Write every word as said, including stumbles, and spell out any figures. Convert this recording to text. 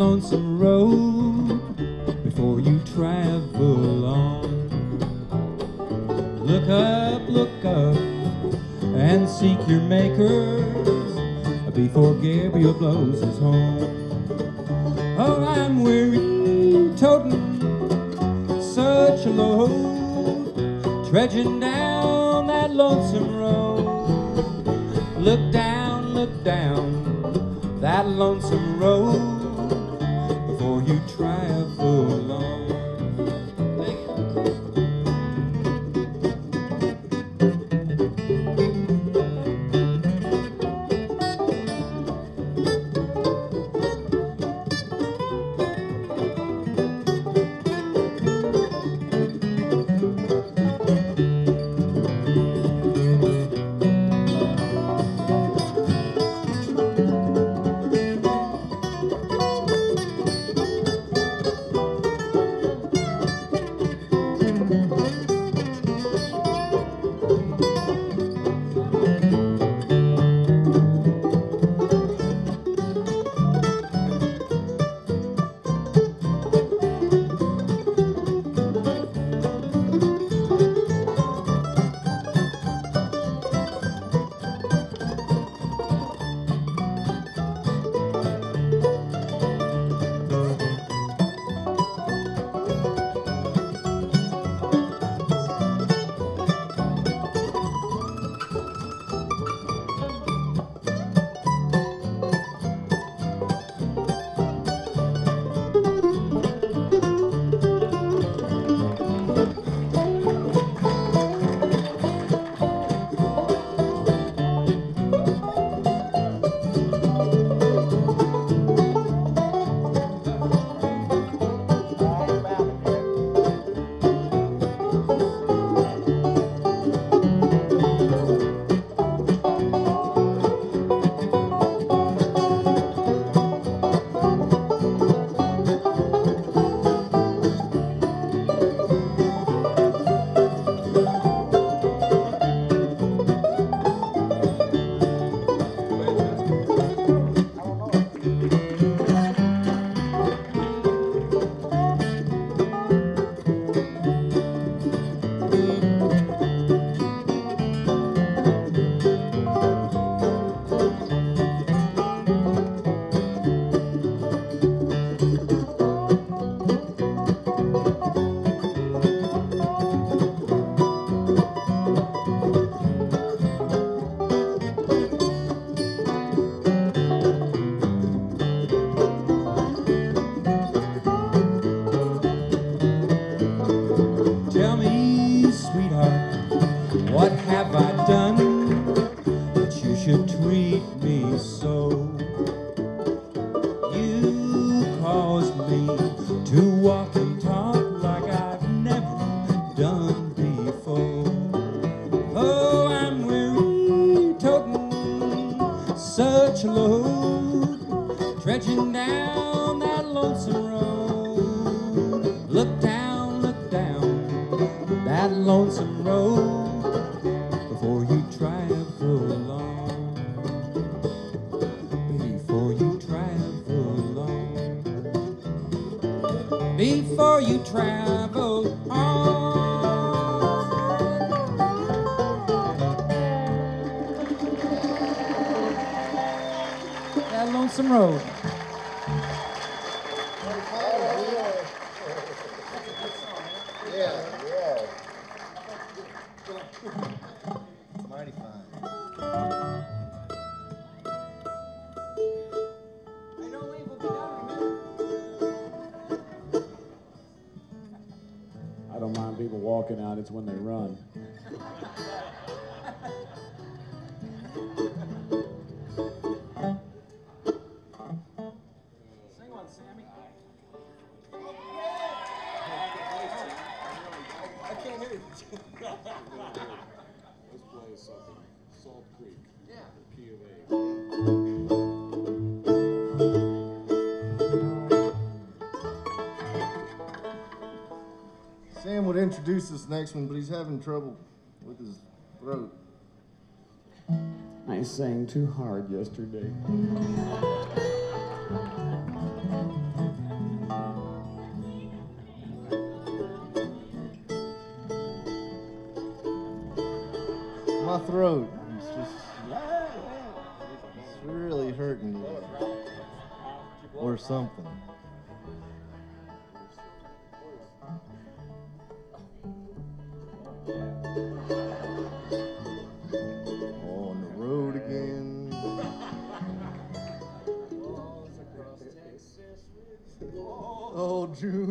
lonesome road before you travel on. Look up, look up, and seek your maker before Gabriel blows his horn. Oh, I'm weary, toting such a load, trudging down that lonesome road. Look down, look down that lonesome road before you travel along. Tell me, sweetheart, what have I done that you should treat me so? You caused me to walk and talk like I've never done before. Oh, I'm weary, toting such a load, trudging down that lonesome road. Look down, look down that lonesome road before you travel along. Before you travel along. Before you travel on. That lonesome road. Yeah, yeah. Mighty fine. Hey, don't leave, we'll be done in a minute. I don't mind people walking out, it's when they run. Sing one, Sammy. I can't hear you. Let's play something. Salt Creek. Yeah. Key of A. Sam would introduce this next one, but he's having trouble with his throat. I sang too hard yesterday. throat. It's just, it's really hurting me. Or something. On the road again. Oh, June.